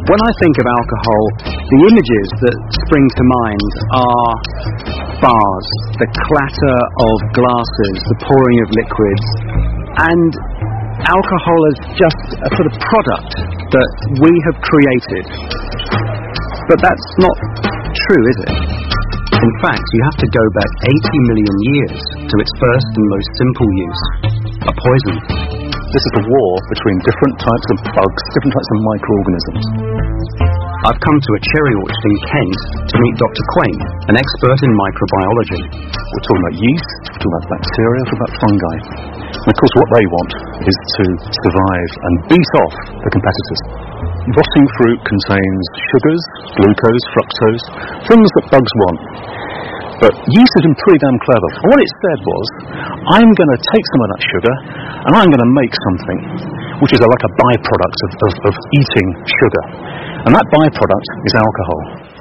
When I think of alcohol, the images that spring to mind are bars, the clatter of glasses, the pouring of liquids, and alcohol as just a sort of product that we have created. But that's not true, is it? In fact, you have to go back 80 million years to its first and most simple use, a poison. This is a war between different types of bugs, different types of microorganisms. I've come to a cherry orchard in Kent to meet Dr. Quain, an expert in microbiology. We're talking about yeast, we're talking about bacteria, we're talking about fungi. And of course what they want is to survive and beat off the competitors. Rotting fruit contains sugars, glucose, fructose, things that bugs want. But yeast has been pretty damn clever. And what it said was, I'm going to take some of that sugar and I'm going to make something which is like a byproduct of eating sugar. And that byproduct is alcohol.